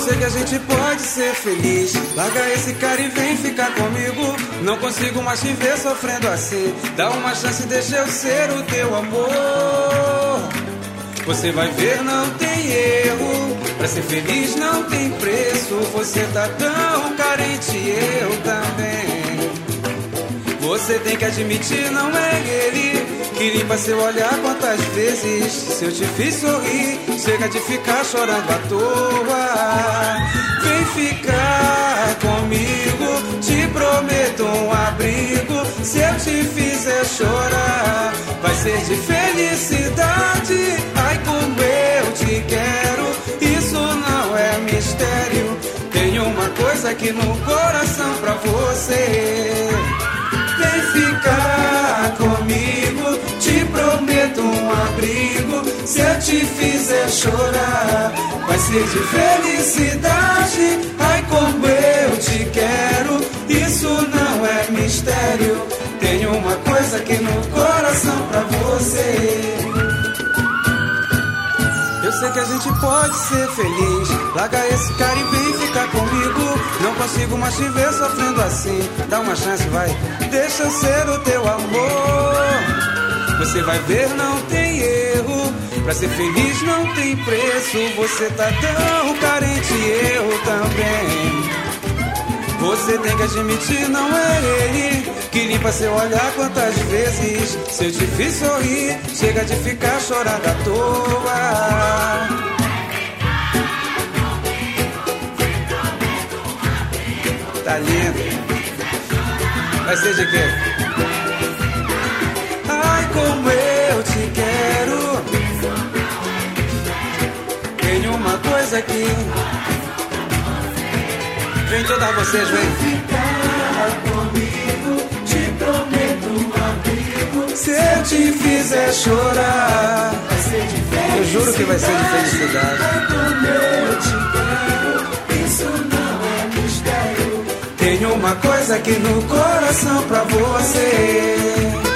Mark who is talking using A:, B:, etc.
A: sei que a gente pode ser feliz. Larga esse cara e vem ficar comigo. Não consigo mais te ver sofrendo assim. Dá uma chance, deixa eu ser o teu amor. Você vai ver, não tem erro. Pra ser feliz não tem preço. Você tá tão carente, eu também. Você tem que admitir, não é ele que limpa seu olhar quantas vezes. Se eu te fiz sorrir, chega de ficar chorando à toa. Vem ficar comigo, te prometo um abrigo. Se eu te fizer chorar, vai ser de felicidade. Ai, como eu te quero, isso não é mistério. Tenho uma coisa aqui no coração pra você. Vem ficar comigo, te prometo um abrigo. Se eu te fizer chorar, vai ser de felicidade. Ai, como eu te quero, isso não é mistério. Tenho uma coisa aqui no coração pra você. Eu sei que a gente pode ser feliz. Larga esse cara e vem ficar comigo. Não consigo mais te ver sofrendo assim. Dá uma chance, vai. Deixa eu ser o teu amor. Você vai ver, não tem erro. Pra ser feliz não tem preço. Você tá tão carente, eu também. Você tem que admitir, não é ele que limpa seu olhar quantas vezes. Se eu te fiz sorrir, chega de ficar chorando à toa. Tá lindo. Vai ser de quê? Ai, como eu te quero. Tenho uma coisa aqui. Vem todas vocês, vem.
B: Ficar comigo, te prometo um abrigo.
A: Se eu te fizer chorar,
B: vai ser de felicidade.
A: Eu juro que vai ser de felicidade.
B: Como eu te quero, isso não é mistério.
A: Tenho uma coisa aqui no coração pra você.